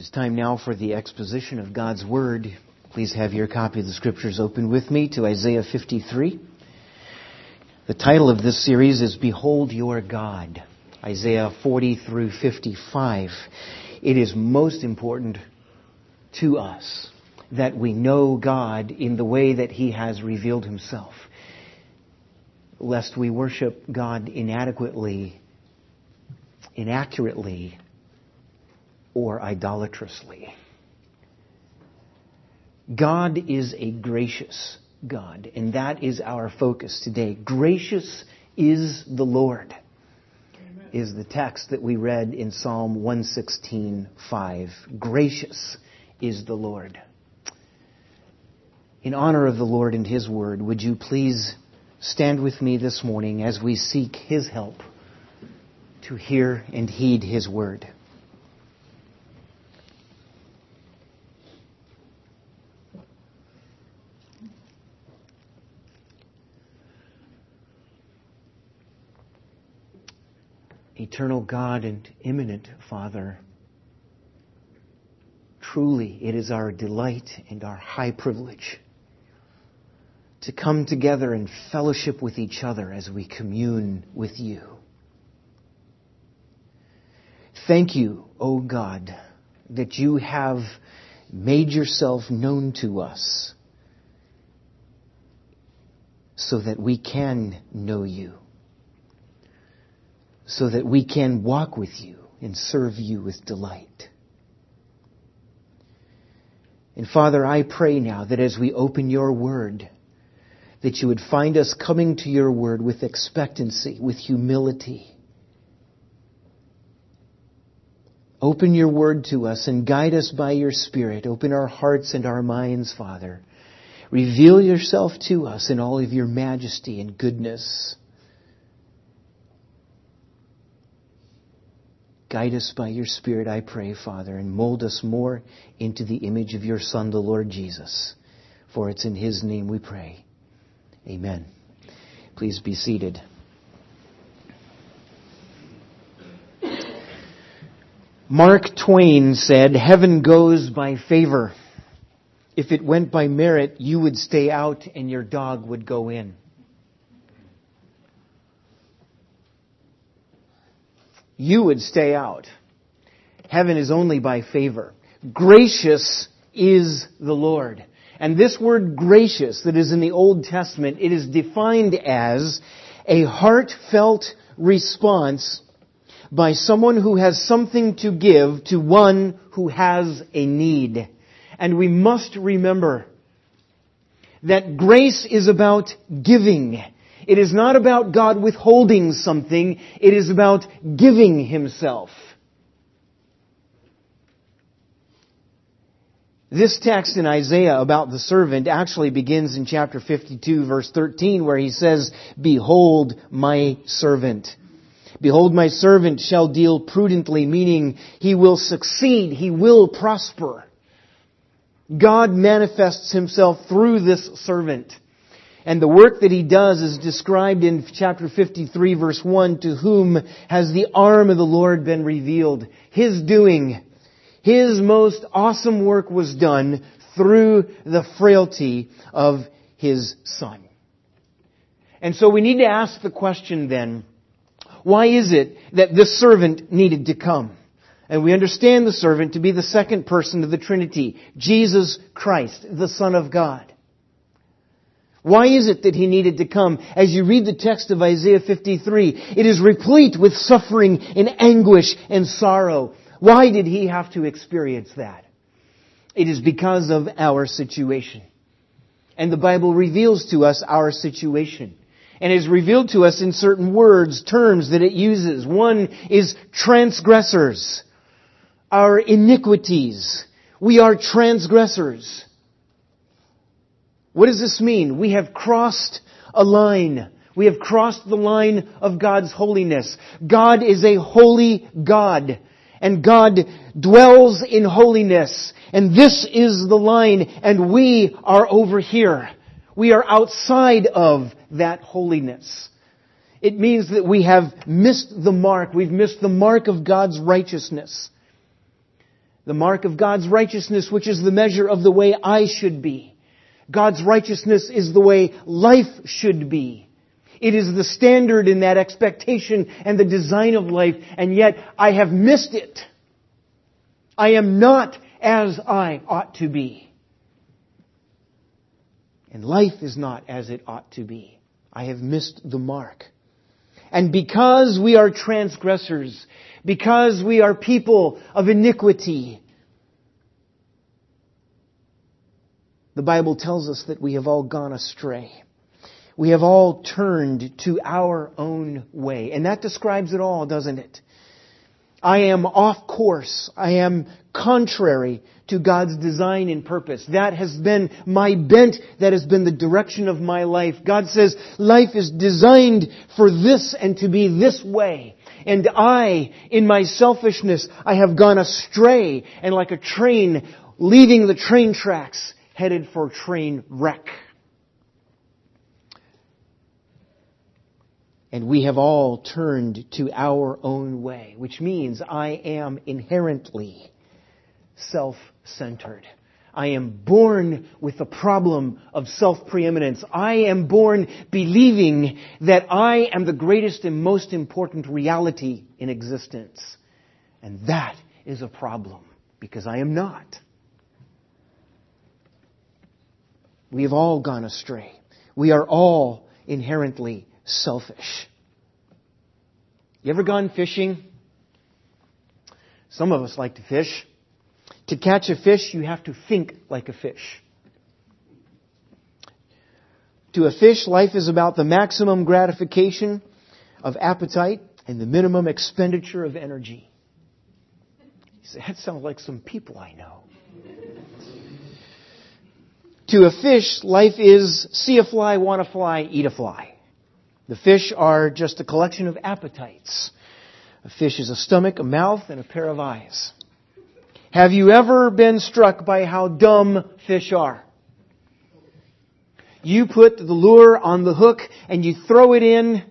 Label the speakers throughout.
Speaker 1: It's time now for the exposition of God's Word. Please have your copy of the Scriptures open with me to Isaiah 53. The title of this series is Behold Your God, Isaiah 40 through 55. It is most important to us that we know God in the way that He has revealed Himself, lest we worship God inadequately, inaccurately, or idolatrously. God is a gracious God, and that is our focus today. Gracious is the Lord, Amen. Is the text that we read in Psalm 116:5. Gracious is the Lord. In honor of the Lord and His Word, would you please stand with me this morning as we seek His help to hear and heed His Word. Eternal God and immanent Father, truly it is our delight and our high privilege to come together in fellowship with each other as we commune with You. Thank You, O God, that You have made Yourself known to us so that we can know You, so that we can walk with You and serve You with delight. And Father, I pray now that as we open Your Word, that You would find us coming to Your Word with expectancy, with humility. Open Your Word to us and guide us by Your Spirit. Open our hearts and our minds, Father. Reveal Yourself to us in all of Your majesty and goodness. Guide us by Your Spirit, I pray, Father, and mold us more into the image of Your Son, the Lord Jesus. For it's in His name we pray. Amen. Please be seated. Mark Twain said, "Heaven goes by favor. If it went by merit, you would stay out and your dog would go in." You would stay out. Heaven is only by favor. Gracious is the Lord. And this word gracious that is in the Old Testament, it is defined as a heartfelt response by someone who has something to give to one who has a need. And we must remember that grace is about giving. It is not about God withholding something. It is about giving Himself. This text in Isaiah about the servant actually begins in chapter 52, verse 13, where he says, "Behold my servant. Behold my servant shall deal prudently," meaning he will succeed, he will prosper. God manifests Himself through this servant. And the work that he does is described in chapter 53, verse 1, "To whom has the arm of the Lord been revealed?" His doing, His most awesome work was done through the frailty of His Son. And so we need to ask the question then, why is it that this servant needed to come? And we understand the servant to be the second person of the Trinity, Jesus Christ, the Son of God. Why is it that He needed to come? As you read the text of Isaiah 53, it is replete with suffering and anguish and sorrow. Why did He have to experience that? It is because of our situation. And the Bible reveals to us our situation. And is revealed to us in certain words, terms that it uses. One is transgressors. Our iniquities. We are transgressors. What does this mean? We have crossed a line. We have crossed the line of God's holiness. God is a holy God. And God dwells in holiness. And this is the line. And we are over here. We are outside of that holiness. It means that we have missed the mark. We've missed the mark of God's righteousness. The mark of God's righteousness, which is the measure of the way I should be. God's righteousness is the way life should be. It is the standard in that expectation and the design of life, and yet I have missed it. I am not as I ought to be. And life is not as it ought to be. I have missed the mark. And because we are transgressors, because we are people of iniquity, the Bible tells us that we have all gone astray. We have all turned to our own way. And that describes it all, doesn't it? I am off course. I am contrary to God's design and purpose. That has been my bent. That has been the direction of my life. God says life is designed for this and to be this way. And I, in my selfishness, I have gone astray, and like a train leaving the train tracks, headed for train wreck. And we have all turned to our own way, which means I am inherently self-centered. I am born with the problem of self-preeminence. I am born believing that I am the greatest and most important reality in existence. And that is a problem, because I am not. We have all gone astray. We are all inherently selfish. You ever gone fishing? Some of us like to fish. To catch a fish, you have to think like a fish. To a fish, life is about the maximum gratification of appetite and the minimum expenditure of energy. You say, that sounds like some people I know. To a fish, life is see a fly, want a fly, eat a fly. The fish are just a collection of appetites. A fish is a stomach, a mouth, and a pair of eyes. Have you ever been struck by how dumb fish are? You put the lure on the hook and you throw it in.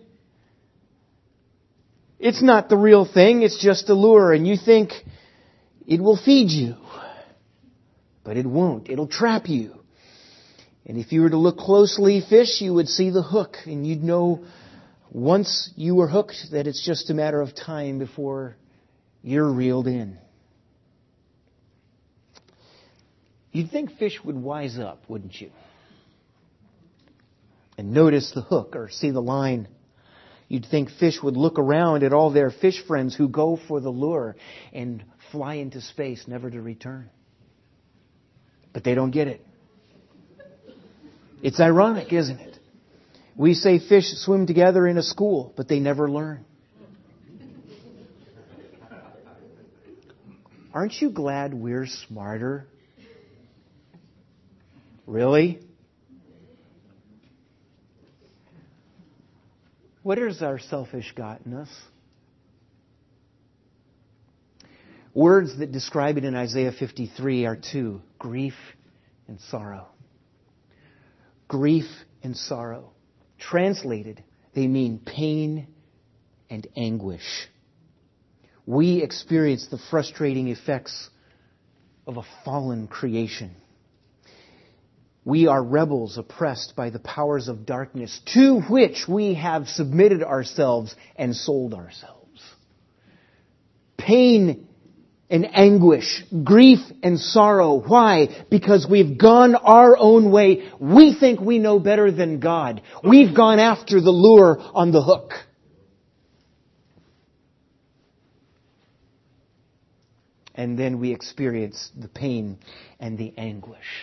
Speaker 1: It's not the real thing, it's just a lure, and you think it will feed you. But it won't. It'll trap you. And if you were to look closely, fish, you would see the hook, and you'd know once you were hooked that it's just a matter of time before you're reeled in. You'd think fish would wise up, wouldn't you? And notice the hook or see the line. You'd think fish would look around at all their fish friends who go for the lure and fly into space, never to return. But they don't get it. It's ironic, isn't it? We say fish swim together in a school, but they never learn. Aren't you glad we're smarter? Really? What has our selfish gotten us? Words that describe it in Isaiah 53 are two: grief and sorrow. Grief and sorrow. Translated, they mean pain and anguish. We experience the frustrating effects of a fallen creation. We are rebels oppressed by the powers of darkness to which we have submitted ourselves and sold ourselves. Pain and anguish, grief and sorrow. Why? Because we've gone our own way. We think we know better than God. We've gone after the lure on the hook. And then we experience the pain and the anguish.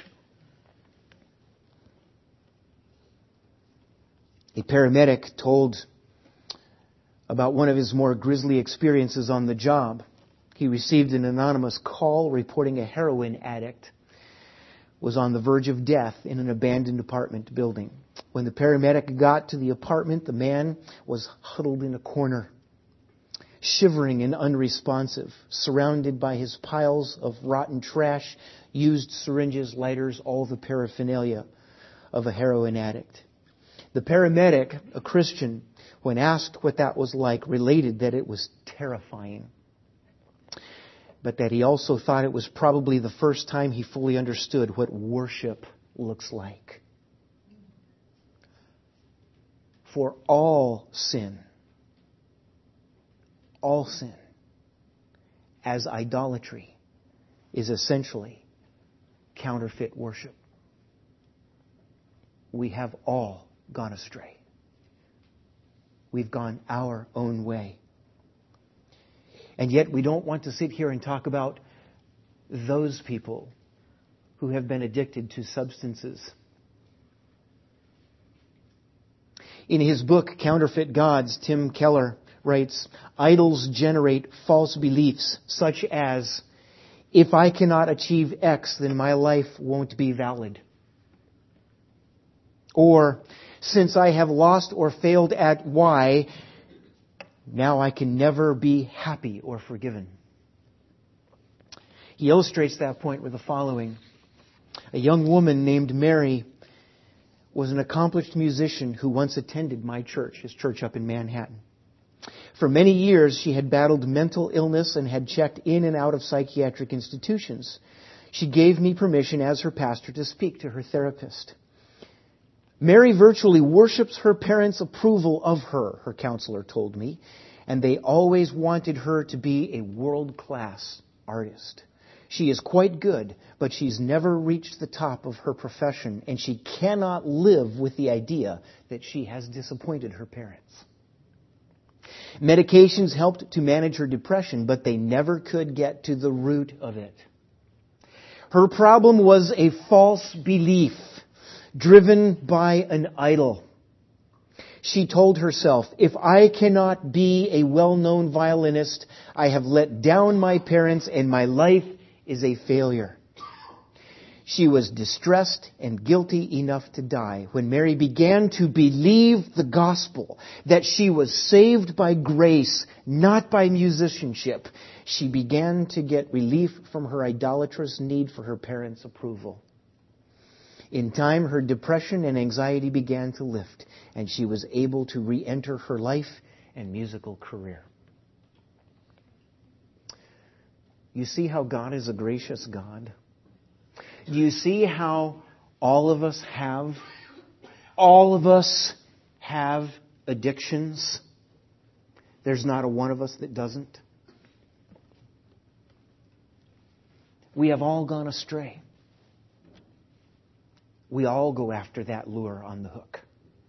Speaker 1: A paramedic told about one of his more grisly experiences on the job. He received an anonymous call reporting a heroin addict was on the verge of death in an abandoned apartment building. When the paramedic got to the apartment, the man was huddled in a corner, shivering and unresponsive, surrounded by his piles of rotten trash, used syringes, lighters, all the paraphernalia of a heroin addict. The paramedic, a Christian, when asked what that was like, related that it was terrifying. but that he also thought it was probably the first time he fully understood what worship looks like. For all sin, as idolatry, is essentially counterfeit worship. We have all gone astray. We've gone our own way. And yet we don't want to sit here and talk about those people who have been addicted to substances. In his book, Counterfeit Gods, Tim Keller writes, "Idols generate false beliefs such as, if I cannot achieve X, then my life won't be valid. Or, since I have lost or failed at Y, now I can never be happy or forgiven." He illustrates that point with the following. A young woman named Mary was an accomplished musician who once attended my church, his church up in Manhattan. For many years, she had battled mental illness and had checked in and out of psychiatric institutions. She gave me permission as her pastor to speak to her therapist. Mary virtually worships her parents' approval of her counselor told me, and they always wanted her to be a world-class artist. She is quite good, but she's never reached the top of her profession, and she cannot live with the idea that she has disappointed her parents. Medications helped to manage her depression, but they never could get to the root of it. Her problem was a false belief driven by an idol. She told herself, if I cannot be a well-known violinist, I have let down my parents and my life is a failure. She was distressed and guilty enough to die when Mary began to believe the gospel, that she was saved by grace, not by musicianship. She began to get relief from her idolatrous need for her parents' approval. In time, her depression and anxiety began to lift, and she was able to re-enter her life and musical career. You see how God is a gracious God? Do you see how all of us have addictions? There's not a one of us that doesn't. We have all gone astray. We all go after that lure on the hook.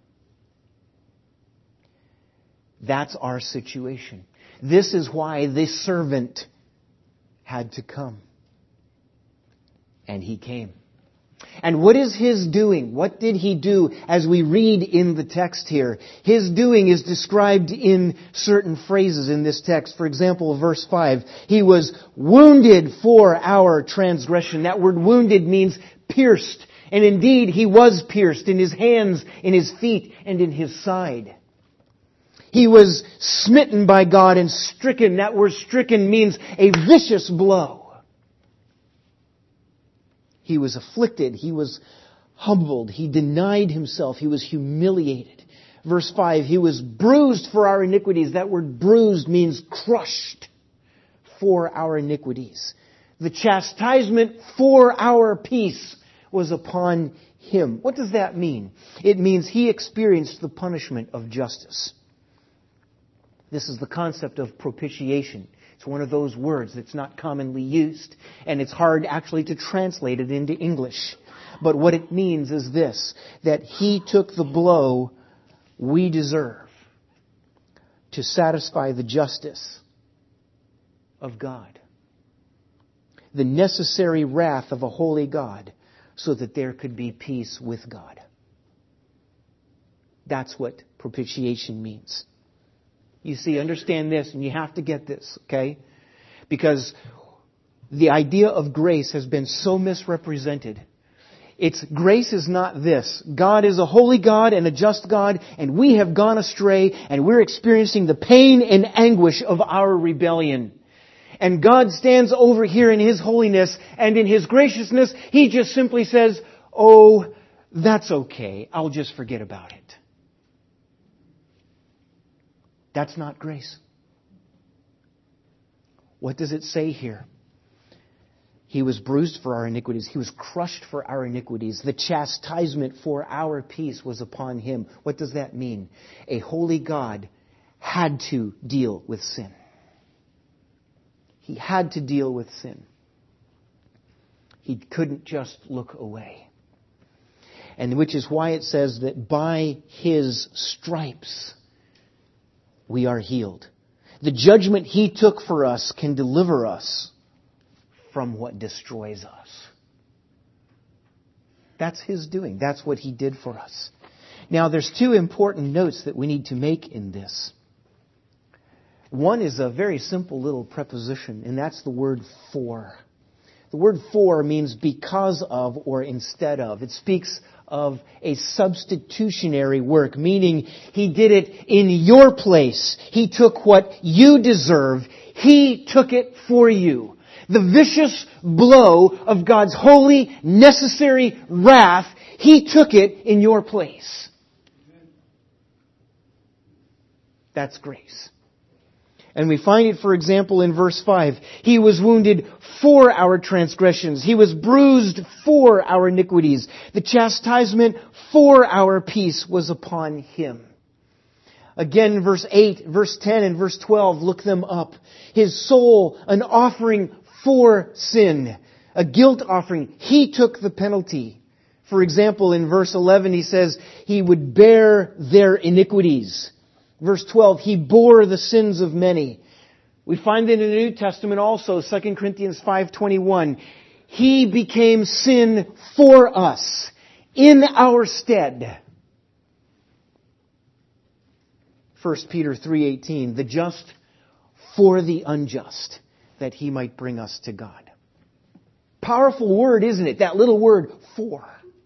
Speaker 1: That's our situation. This is why this servant had to come. And he came. And what is his doing? What did he do as we read in the text here? His doing is described in certain phrases in this text. For example, verse 5, he was wounded for our transgression. That word wounded means pierced. And indeed, he was pierced in his hands, in his feet, and in his side. He was smitten by God and stricken. That word stricken means a vicious blow. He was afflicted. He was humbled. He denied himself. He was humiliated. Verse 5, he was bruised for our iniquities. That word bruised means crushed for our iniquities. The chastisement for our peace was upon him. What does that mean? It means he experienced the punishment of justice. This is the concept of propitiation. It's one of those words that's not commonly used, and it's hard actually to translate it into English. But what it means is this, that he took the blow we deserve to satisfy the justice of God. The necessary wrath of a holy God, so that there could be peace with God. That's what propitiation means. You see, understand this, and you have to get this, okay? Because the idea of grace has been so misrepresented. Grace is not this. God is a holy God and a just God, and we have gone astray, and we're experiencing the pain and anguish of our rebellion. And God stands over here in His holiness and in His graciousness. He just simply says, oh, that's okay. I'll just forget about it. That's not grace. What does it say here? He was bruised for our iniquities. He was crushed for our iniquities. The chastisement for our peace was upon Him. What does that mean? A holy God had to deal with sin. He had to deal with sin. He couldn't just look away. And which is why it says that by His stripes we are healed. The judgment He took for us can deliver us from what destroys us. That's His doing. That's what He did for us. Now, there's two important notes that we need to make in this. One is a very simple little preposition, and that's the word for. The word for means because of or instead of. It speaks of a substitutionary work, meaning He did it in your place. He took what you deserve. He took it for you. The vicious blow of God's holy, necessary wrath, He took it in your place. That's grace. And we find it, for example, in verse 5. He was wounded for our transgressions. He was bruised for our iniquities. The chastisement for our peace was upon Him. Again, verse 8, verse 10, and verse 12, look them up. His soul, an offering for sin, a guilt offering. He took the penalty. For example, in verse 11, he says, He would bear their iniquities. Verse 12, He bore the sins of many. We find it in the New Testament also, 2 Corinthians 5:21. He became sin for us, in our stead. 1 Peter 3:18, the just for the unjust, that He might bring us to God. Powerful word, isn't it? That little word, for.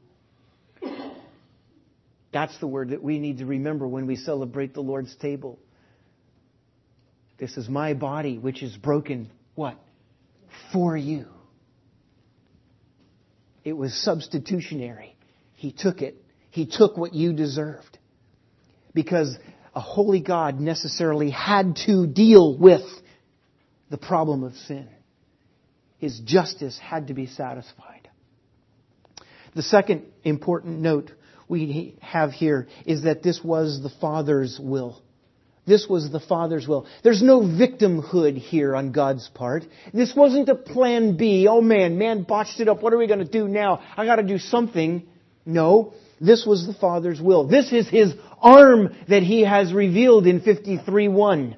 Speaker 1: That's the word that we need to remember when we celebrate the Lord's table. This is my body, which is broken, what? For you. It was substitutionary. He took it. He took what you deserved. Because a holy God necessarily had to deal with the problem of sin. His justice had to be satisfied. The second important note we have here is that this was the Father's will. This was the Father's will. There's no victimhood here on God's part. This wasn't a plan B. Oh man botched it up. What are we going to do now? I got to do something. No, this was the Father's will. This is His arm that He has revealed in 53:1.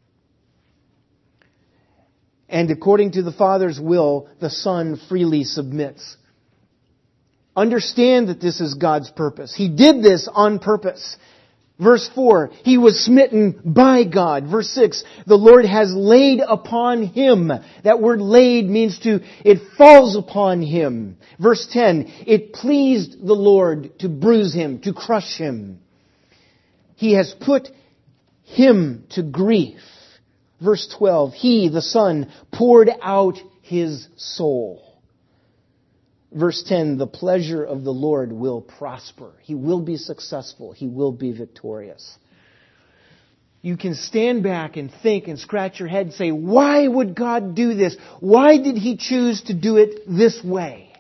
Speaker 1: And according to the Father's will, the Son freely submits. Understand that this is God's purpose. He did this on purpose. Verse 4, He was smitten by God. Verse 6, the Lord has laid upon Him. That word laid means it falls upon Him. Verse 10, it pleased the Lord to bruise Him, to crush Him. He has put Him to grief. Verse 12, He, the Son, poured out His soul. Verse 10, the pleasure of the Lord will prosper. He will be successful. He will be victorious. You can stand back and think and scratch your head and say, why would God do this? Why did He choose to do it this way?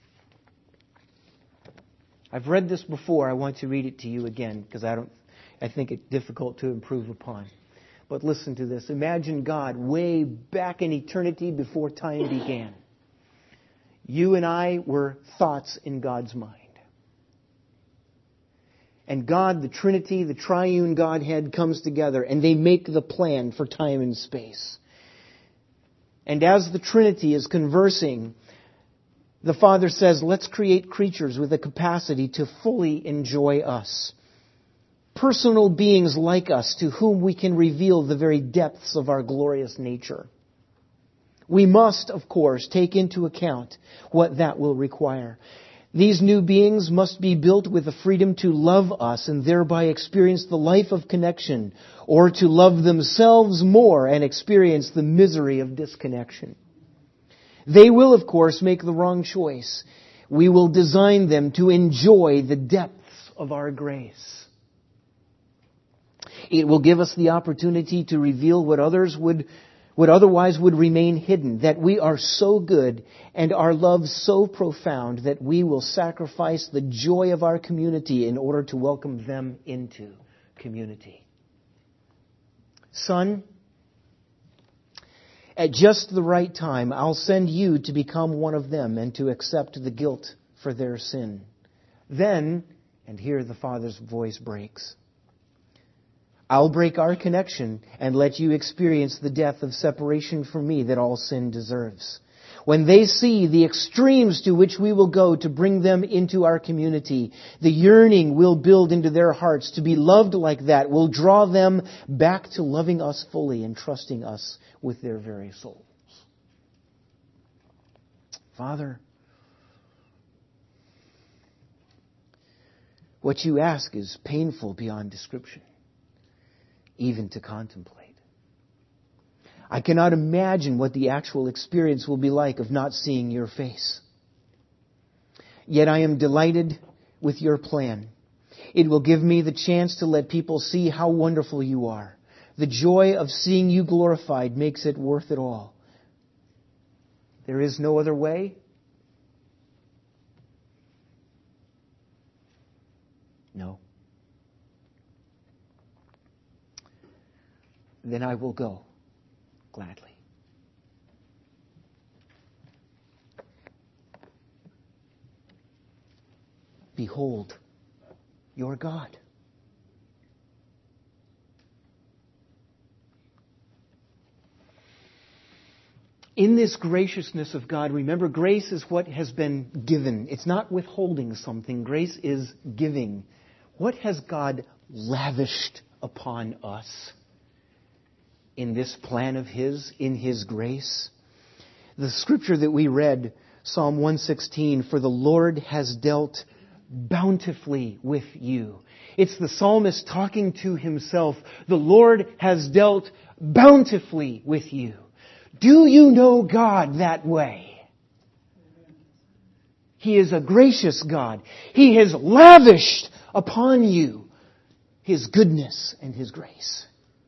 Speaker 1: I've read this before. I want to read it to you again because I think it's difficult to improve upon. But listen to this. Imagine God way back in eternity before time began. You and I were thoughts in God's mind. And God, the Trinity, the triune Godhead, comes together and they make the plan for time and space. And as the Trinity is conversing, the Father says, let's create creatures with a capacity to fully enjoy us. Personal beings like us to whom we can reveal the very depths of our glorious nature. We must, of course, take into account what that will require. These new beings must be built with the freedom to love us and thereby experience the life of connection, or to love themselves more and experience the misery of disconnection. They will, of course, make the wrong choice. We will design them to enjoy the depths of our grace. It will give us the opportunity to reveal what others would what otherwise would remain hidden, that we are so good and our love so profound that we will sacrifice the joy of our community in order to welcome them into community. Son, at just the right time, I'll send you to become one of them and to accept the guilt for their sin. Then, and here the Father's voice breaks, I'll break our connection and let you experience the death of separation from me that all sin deserves. When they see the extremes to which we will go to bring them into our community, the yearning we'll build into their hearts to be loved like that will draw them back to loving us fully and trusting us with their very souls. Father, what you ask is painful beyond description, even to contemplate. I cannot imagine what the actual experience will be like of not seeing your face. Yet I am delighted with your plan. It will give me the chance to let people see how wonderful you are. The joy of seeing you glorified makes it worth it all. There is no other way. No. Then I will go gladly. Behold, your God. In this graciousness of God, remember, grace is what has been given. It's not withholding something. Grace is giving. What has God lavished upon us in this plan of His, in His grace? The scripture that we read, Psalm 116, for the Lord has dealt bountifully with you. It's the psalmist talking to himself. The Lord has dealt bountifully with you. Do you know God that way? He is a gracious God. He has lavished upon you His goodness and His grace.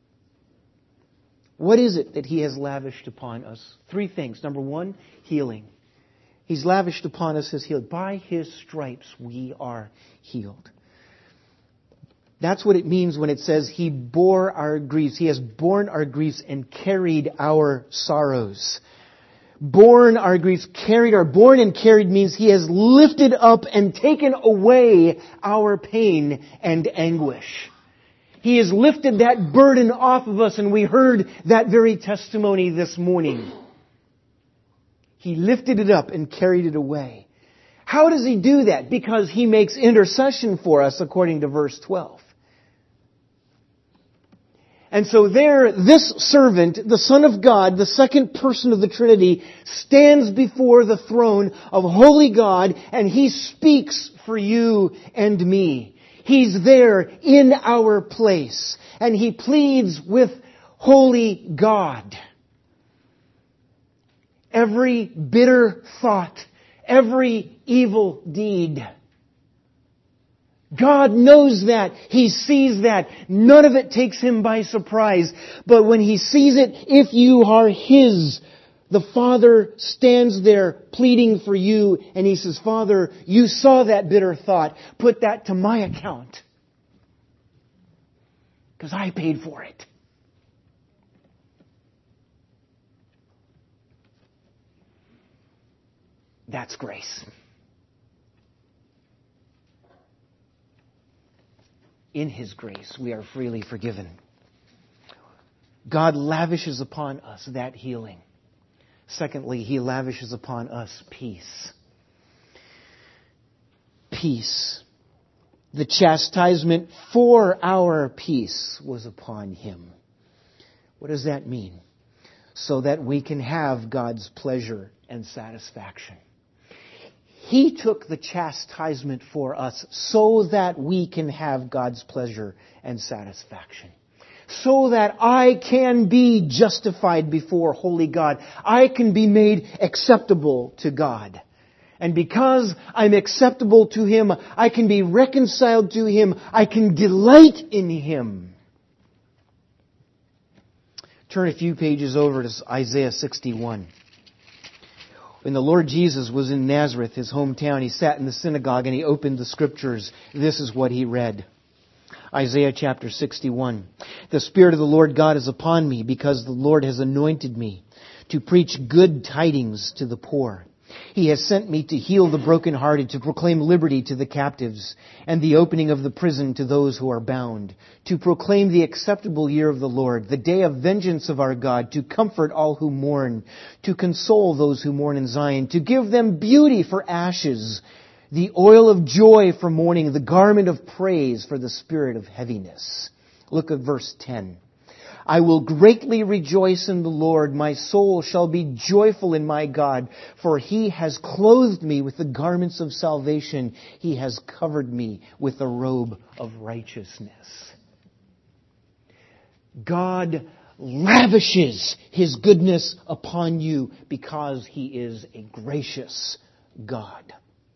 Speaker 1: What is it that He has lavished upon us? 3 things. Number 1, healing. He's lavished upon us His healing. By His stripes we are healed. That's what it means when it says He bore our griefs. He has borne our griefs and carried our sorrows. Borne our griefs, borne and carried means He has lifted up and taken away our pain and anguish. He has lifted that burden off of us, and we heard that very testimony this morning. He lifted it up and carried it away. How does He do that? Because He makes intercession for us, according to verse 12. And so there, this servant, the Son of God, the second person of the Trinity, stands before the throne of holy God, and He speaks for you and me. He's there in our place, and He pleads with holy God. Every bitter thought, every evil deed, God knows that. He sees that. None of it takes Him by surprise. But when He sees it, if you are His, the Father stands there pleading for you, and He says, Father, you saw that bitter thought. Put that to my account. Because I paid for it. That's grace. In His grace, we are freely forgiven. God lavishes upon us that healing. Secondly, He lavishes upon us peace. Peace. The chastisement for our peace was upon Him. What does that mean? So that we can have God's pleasure and satisfaction. He took the chastisement for us so that we can have God's pleasure and satisfaction. So that I can be justified before holy God. I can be made acceptable to God. And because I'm acceptable to Him, I can be reconciled to Him. I can delight in Him. Turn a few pages over to Isaiah 61. When the Lord Jesus was in Nazareth, his hometown, he sat in the synagogue and he opened the Scriptures. This is what he read. Isaiah chapter 61. The Spirit of the Lord God is upon me, because the Lord has anointed me to preach good tidings to the poor. He has sent me to heal the brokenhearted, to proclaim liberty to the captives, and the opening of the prison to those who are bound, to proclaim the acceptable year of the Lord, the day of vengeance of our God, to comfort all who mourn, to console those who mourn in Zion, to give them beauty for ashes, the oil of joy for mourning, the garment of praise for the spirit of heaviness. Look at verse 10. I will greatly rejoice in the Lord. My soul shall be joyful in my God, for He has clothed me with the garments of salvation. He has covered me with a robe of righteousness. God lavishes His goodness upon you because He is a gracious God.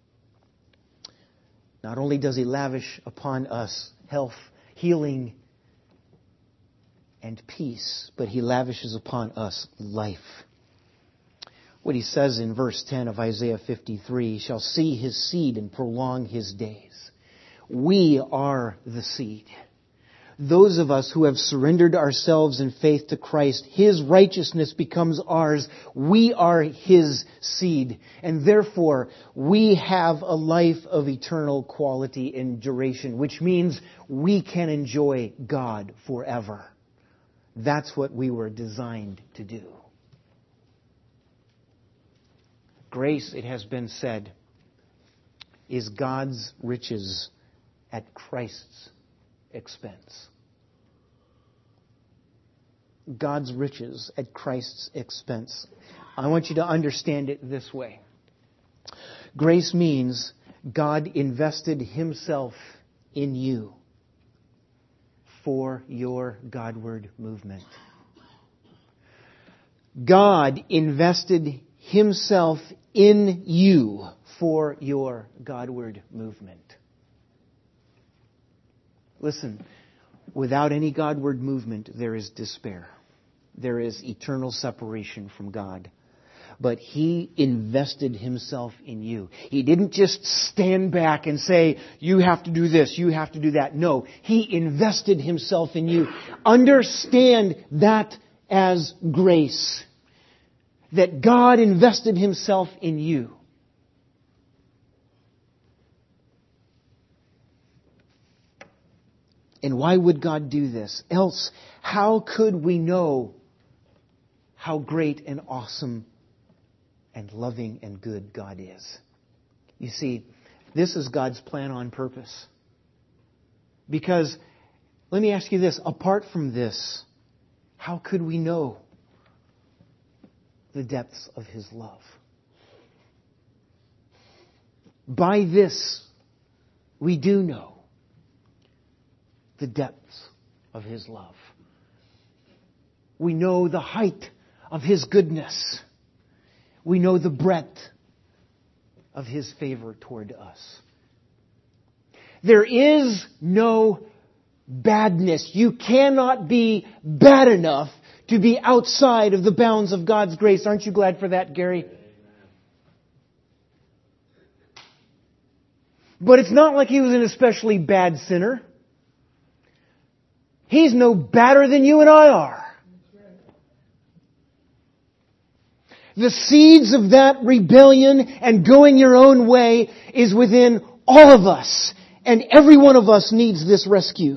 Speaker 1: Not only does He lavish upon us health, healing, and peace, but He lavishes upon us life. What He says in verse 10 of Isaiah 53, He shall see His seed and prolong His days. We are the seed. Those of us who have surrendered ourselves in faith to Christ, His righteousness becomes ours. We are His seed. And therefore, we have a life of eternal quality and duration, which means we can enjoy God forever. That's what we were designed to do. Grace, it has been said, is God's riches at Christ's expense. God's riches at Christ's expense. I want you to understand it this way. Grace means God invested Himself in you for your Godward movement. God invested Himself in you for your Godward movement. Listen, without any Godward movement, there is despair. There is eternal separation from God. But He invested Himself in you. He didn't just stand back and say, you have to do this, you have to do that. No, He invested Himself in you. Understand that as grace. That God invested Himself in you. And why would God do this? Else, how could we know how great and awesome and loving and good God is? You see, this is God's plan on purpose. Because, let me ask you this, apart from this, how could we know the depths of His love? By this, we do know the depths of His love. We know the height of His goodness. We know the breadth of His favor toward us. There is no badness. You cannot be bad enough to be outside of the bounds of God's grace. Aren't you glad for that, Gary? But it's not like He was an especially bad sinner. He's no badder than you and I are. The seeds of that rebellion and going your own way is within all of us. And every one of us needs this rescue.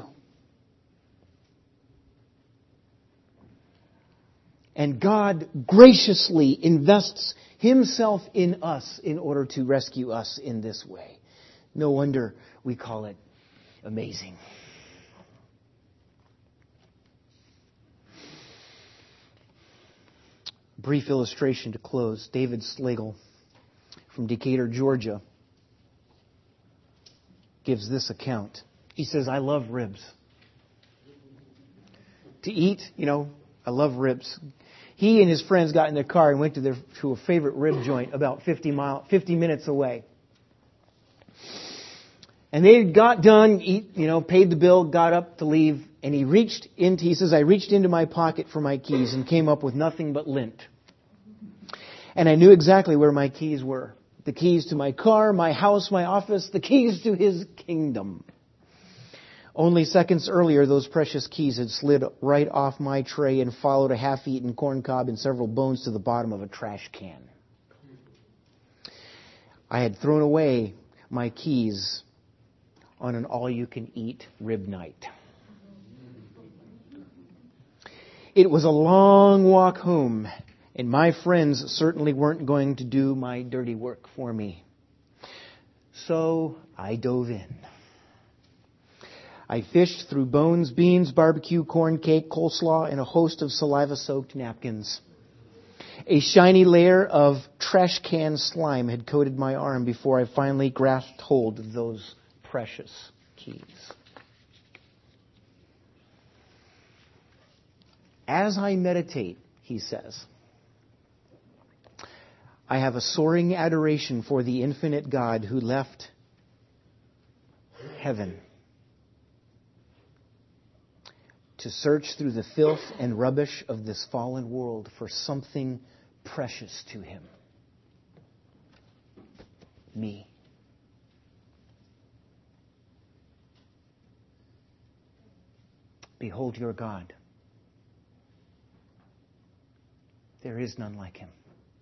Speaker 1: And God graciously invests Himself in us in order to rescue us in this way. No wonder we call it amazing. Brief illustration to close. David Slagle from Decatur, Georgia, gives this account. He says, I love ribs. To eat, I love ribs. He and his friends got in their car and went to a favorite rib joint about 50 minutes away. And they got done, paid the bill, got up to leave, And he says, I reached into my pocket for my keys and came up with nothing but lint. And I knew exactly where my keys were. The keys to my car, my house, my office, the keys to his kingdom. Only seconds earlier, those precious keys had slid right off my tray and followed a half-eaten corn cob and several bones to the bottom of a trash can. I had thrown away my keys on an all-you-can-eat rib night. It was a long walk home, and my friends certainly weren't going to do my dirty work for me. So I dove in. I fished through bones, beans, barbecue, corn cake, coleslaw, and a host of saliva-soaked napkins. A shiny layer of trash can slime had coated my arm before I finally grasped hold of those precious keys. As I meditate, he says, I have a soaring adoration for the infinite God who left heaven to search through the filth and rubbish of this fallen world for something precious to him. Me. Behold your God. There is none like him.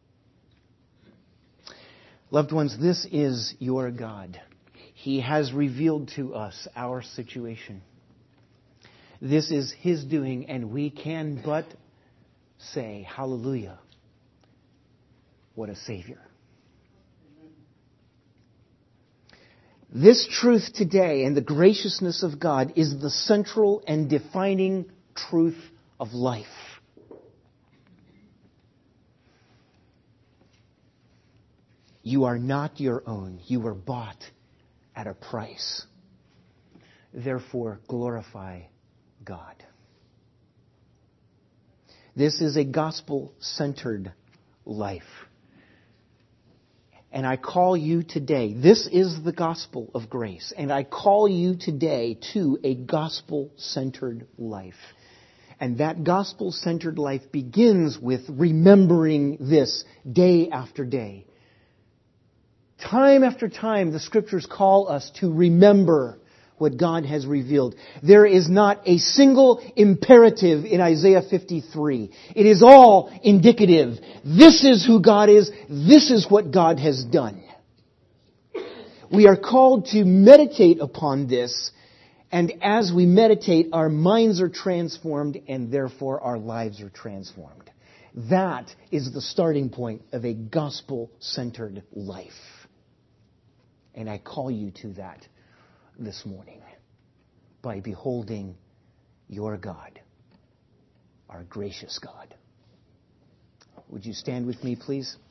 Speaker 1: Loved ones, this is your God. He has revealed to us our situation. This is his doing, and we can but say, hallelujah, what a Savior. This truth today and the graciousness of God is the central and defining truth of life. You are not your own. You were bought at a price. Therefore, glorify God. This is a gospel-centered life. And I call you today, this is the gospel of grace, and I call you today to a gospel-centered life. And that gospel-centered life begins with remembering this day after day. Time after time, the Scriptures call us to remember what God has revealed. There is not a single imperative in Isaiah 53. It is all indicative. This is who God is. This is what God has done. We are called to meditate upon this, and as we meditate, our minds are transformed, and therefore our lives are transformed. That is the starting point of a gospel-centered life. And I call you to that this morning by beholding your God, our gracious God. Would you stand with me, please?